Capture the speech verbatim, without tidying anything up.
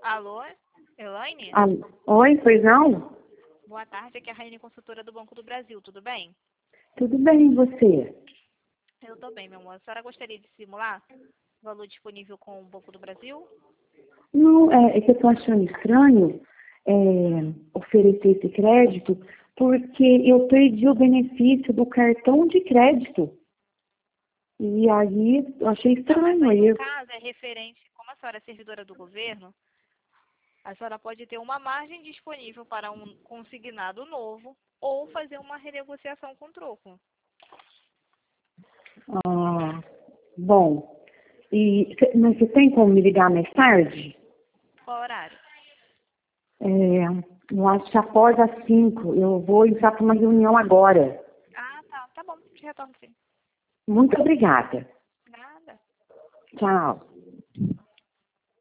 Alô, Elaine? Ah, oi, pois não? Boa tarde, aqui é a Raine, consultora do Banco do Brasil, tudo bem? Tudo bem, e você? Eu tô bem, meu amor. A senhora gostaria de simular o valor disponível com o Banco do Brasil? Não, é, é que eu tô achando estranho é, oferecer esse crédito porque eu perdi o benefício do cartão de crédito. E aí eu achei Não, mas estranho. aí Aí no eu, caso é referente, como a senhora é servidora do governo, a senhora pode ter uma margem disponível para um consignado novo ou fazer uma renegociação com troco. ah, bom, e, cê- mas você tem como me ligar mais tarde? Qual horário? É, eu acho que após as cinco, eu vou entrar para uma reunião agora. Ah, tá, tá bom, te retorno sim. Muito obrigada. Nada. Tchau.